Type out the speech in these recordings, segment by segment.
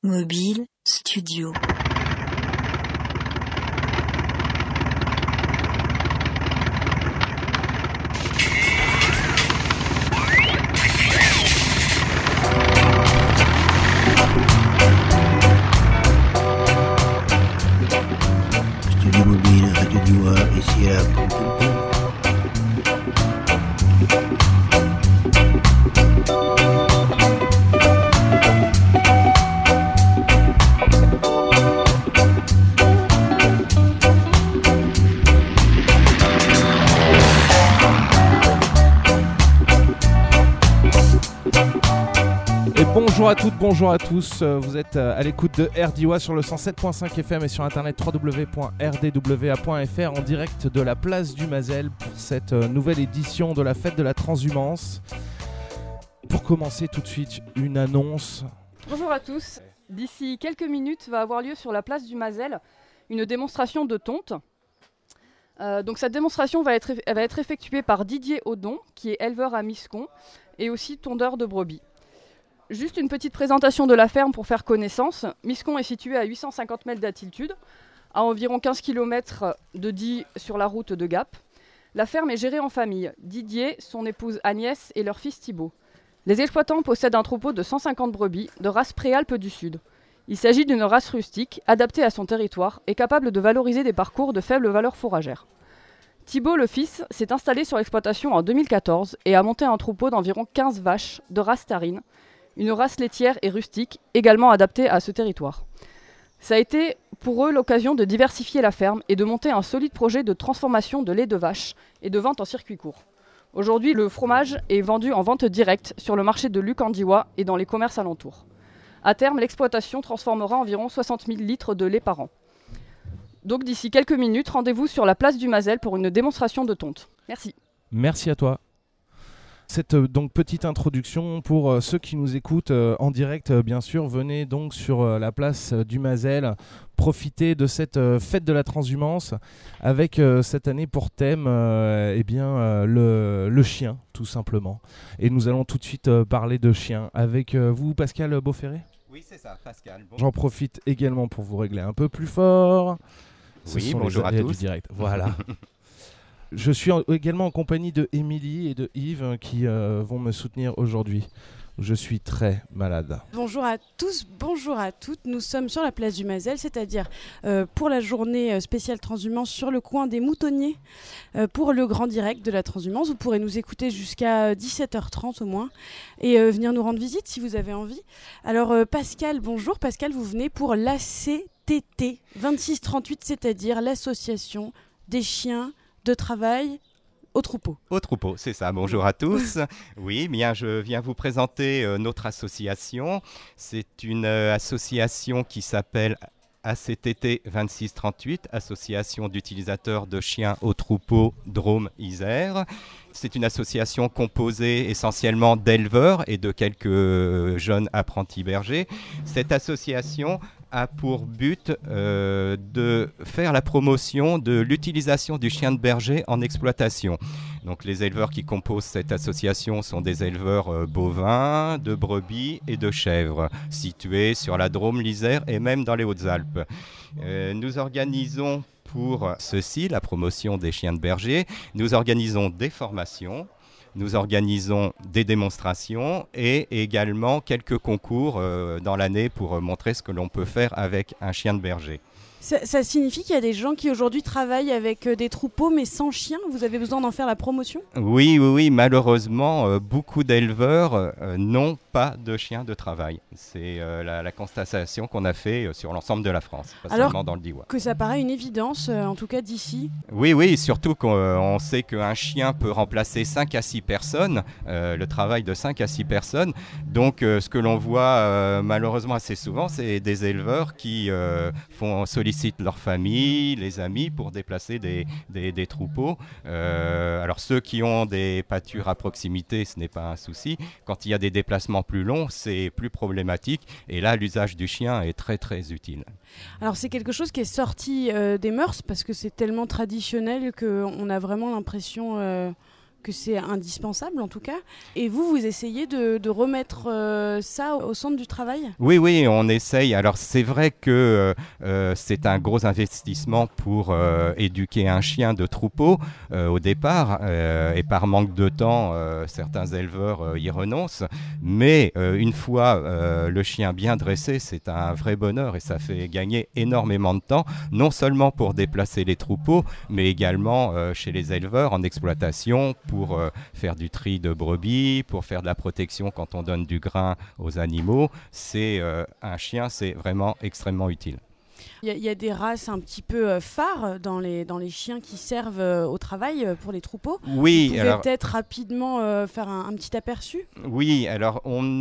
Mobile Studio. Studio Mobile, Radio Diois, ici à Pont-Pont. Bonjour à toutes, bonjour à tous, vous êtes à l'écoute de RDIWA sur le 107.5 FM et sur internet www.rdwa.fr en direct de la place du Mazel pour cette nouvelle édition de la fête de la transhumance. Pour commencer tout de suite, une annonce. Bonjour à tous, d'ici quelques minutes va avoir lieu sur la place du Mazel une démonstration de tonte. Donc cette démonstration va être effectuée par Didier Audon qui est éleveur à Miscon et aussi tondeur de brebis. Juste une petite présentation de la ferme pour faire connaissance. Miscon est situé à 850 mètres d'altitude, à environ 15 km de Die sur la route de Gap. La ferme est gérée en famille. Didier, son épouse Agnès et leur fils Thibaut. Les exploitants possèdent un troupeau de 150 brebis de race Préalpes du Sud. Il s'agit d'une race rustique, adaptée à son territoire et capable de valoriser des parcours de faible valeur fourragère. Thibaut, le fils, s'est installé sur l'exploitation en 2014 et a monté un troupeau d'environ 15 vaches de race Tarine, une race laitière et rustique, également adaptée à ce territoire. Ça a été pour eux l'occasion de diversifier la ferme et de monter un solide projet de transformation de lait de vache et de vente en circuit court. Aujourd'hui, le fromage est vendu en vente directe sur le marché de Luc en Diois et dans les commerces alentours. À terme, l'exploitation transformera environ 60 000 litres de lait par an. Donc d'ici quelques minutes, rendez-vous sur la place du Mazel pour une démonstration de tonte. Merci. Merci à toi. Cette donc petite introduction pour ceux qui nous écoutent en direct, bien sûr, venez donc sur la place du Mazel, profitez de cette fête de la transhumance avec cette année pour thème le chien, tout simplement. Et nous allons tout de suite parler de chien avec vous, Pascal Beauferré. Oui, c'est ça, Pascal. Bon. J'en profite également pour vous régler un peu plus fort. Oui, bonjour à tous. Du direct. Voilà. Je suis également en compagnie de Émilie et de Yves qui vont me soutenir aujourd'hui. Je suis très malade. Bonjour à tous, bonjour à toutes. Nous sommes sur la place du Mazel, c'est-à-dire pour la journée spéciale transhumance sur le coin des Moutonniers pour le grand direct de la transhumance. Vous pourrez nous écouter jusqu'à 17h30 au moins et venir nous rendre visite si vous avez envie. Alors Pascal, bonjour. Pascal, vous venez pour l'ACTT 2638, c'est-à-dire l'association des chiens de travail au troupeau. Au troupeau, c'est ça. Bonjour à tous. Oui, bien, je viens vous présenter notre association. C'est une association qui s'appelle ACTT 2638, Association d'utilisateurs de chiens au troupeau Drôme-Isère. C'est une association composée essentiellement d'éleveurs et de quelques jeunes apprentis bergers. Cette association a pour but de faire la promotion de l'utilisation du chien de berger en exploitation. Donc les éleveurs qui composent cette association sont des éleveurs bovins, de brebis et de chèvres, situés sur la Drôme, l'Isère et même dans les Hautes-Alpes. Nous organisons pour ceci, la promotion des chiens de berger, nous organisons des formations. Nous organisons des démonstrations et également quelques concours dans l'année pour montrer ce que l'on peut faire avec un chien de berger. Ça signifie qu'il y a des gens qui aujourd'hui travaillent avec des troupeaux mais sans chien. Vous avez besoin d'en faire la promotion ? Oui. Malheureusement, beaucoup d'éleveurs n'ont pas de chiens de travail. C'est la constatation qu'on a fait sur l'ensemble de la France, pas seulement dans le Diois. Que ça paraît une évidence, en tout cas d'ici. Oui, surtout qu'on sait qu'un chien peut remplacer 5 à 6 personnes, le travail de 5 à 6 personnes. Donc ce que l'on voit malheureusement assez souvent, c'est des éleveurs qui sollicitent leur famille, les amis pour déplacer des troupeaux. Alors ceux qui ont des pâtures à proximité, ce n'est pas un souci. Quand il y a des déplacements plus longs, c'est plus problématique. Et là, l'usage du chien est très très utile. Alors c'est quelque chose qui est sorti des mœurs parce que c'est tellement traditionnel qu'on a vraiment l'impression que c'est indispensable en tout cas. Et vous essayez de remettre ça au centre du travail ? Oui, on essaye. Alors c'est vrai que c'est un gros investissement pour éduquer un chien de troupeau au départ, et par manque de temps, certains éleveurs y renoncent. Mais une fois le chien bien dressé, c'est un vrai bonheur et ça fait gagner énormément de temps, non seulement pour déplacer les troupeaux, mais également chez les éleveurs en exploitation pour faire du tri de brebis, pour faire de la protection quand on donne du grain aux animaux. Un chien, c'est vraiment extrêmement utile. Il y a des races un petit peu phares dans les chiens qui servent au travail pour les troupeaux. Oui, vous pouvez peut-être rapidement faire un petit aperçu. Oui, alors on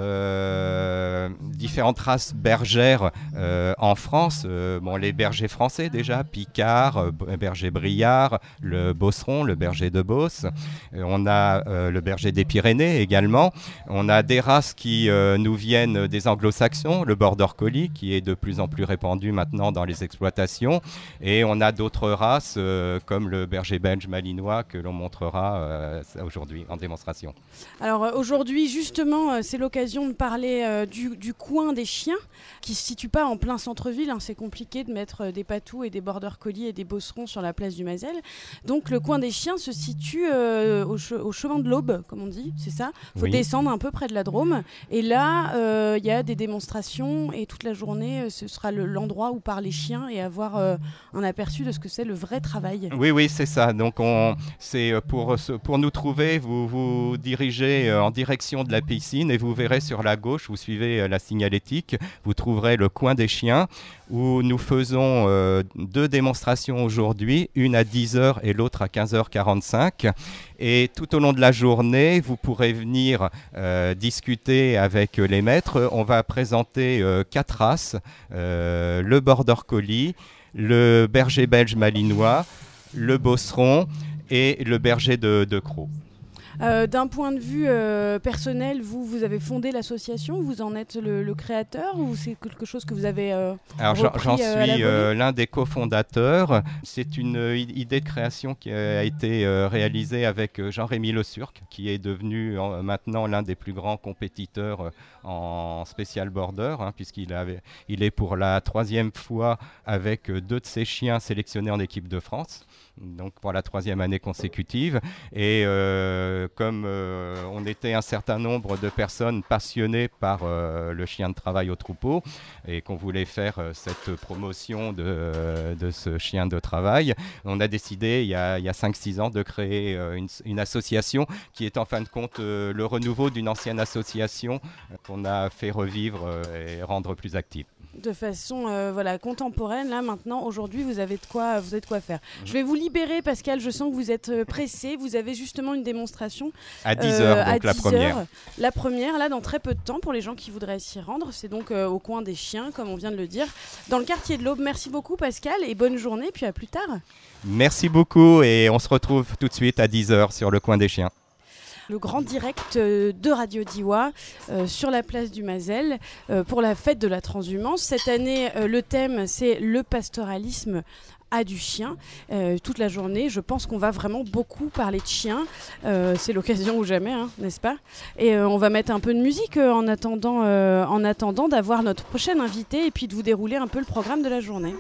a différentes races bergères en France. Les bergers français déjà, Picard, berger Briard, le Beauceron, le berger de Beauce. On a le berger des Pyrénées également. On a des races qui nous viennent des anglo-saxons, le border collie qui est de plus en plus répandu maintenant dans les exploitations, et on a d'autres races comme le berger belge malinois que l'on montrera aujourd'hui en démonstration. Alors aujourd'hui justement c'est l'occasion de parler du coin des chiens qui se situe pas en plein centre-ville, c'est compliqué de mettre des patous et des border collie et des beaucerons sur la place du Mazel. Donc le coin des chiens se situe au chemin de l'Aube, comme on dit, c'est ça. Faut descendre un peu près de la Drôme, et là il y a des démonstrations, et toute la journée ce sera l'endroit où parlent les chiens et avoir un aperçu de ce que c'est le vrai travail. Oui, c'est ça. Donc c'est pour nous trouver, vous vous dirigez en direction de la piscine et vous verrez sur la gauche, vous suivez la signalétique, vous trouverez le coin des chiens où nous faisons 2 démonstrations aujourd'hui, une à 10h et l'autre à 15h45. Et tout au long de la journée, vous pourrez venir discuter avec les maîtres. On va présenter 4 races, le border collie, le berger belge malinois, le beauceron et le berger de Crau. D'un point de vue personnel, vous avez fondé l'association, vous en êtes le créateur, ou c'est quelque chose que vous avez Alors j'en suis l'un des cofondateurs. C'est une idée de création qui a été réalisée avec Jean-Rémy Le Surc, qui est devenu maintenant l'un des plus grands compétiteurs en spécial border, puisqu'il est pour la 3e fois avec 2 de ses chiens sélectionnés en équipe de France, donc pour la 3e année consécutive. Et comme on était un certain nombre de personnes passionnées par le chien de travail au troupeau et qu'on voulait faire cette promotion de ce chien de travail, on a décidé il y a 5-6 ans de créer une association qui est en fin de compte le renouveau d'une ancienne association qu'on a fait revivre et rendre plus active. De façon contemporaine, là maintenant, aujourd'hui, vous avez de quoi faire. Je vais vous libérer, Pascal, je sens que vous êtes pressé. Vous avez justement une démonstration à 10h, donc la première. La première, là, dans très peu de temps, pour les gens qui voudraient s'y rendre. C'est donc au coin des chiens, comme on vient de le dire, dans le quartier de l'Aube. Merci beaucoup, Pascal, et bonne journée, puis à plus tard. Merci beaucoup, et on se retrouve tout de suite à 10h sur le coin des chiens. Le grand direct de Radio Diois sur la place du Mazel pour la fête de la transhumance. Cette année, le thème, c'est le pastoralisme à du chien. Toute la journée, je pense qu'on va vraiment beaucoup parler de chiens. C'est l'occasion ou jamais, n'est-ce pas ? Et on va mettre un peu de musique en attendant d'avoir notre prochaine invité et puis de vous dérouler un peu le programme de la journée.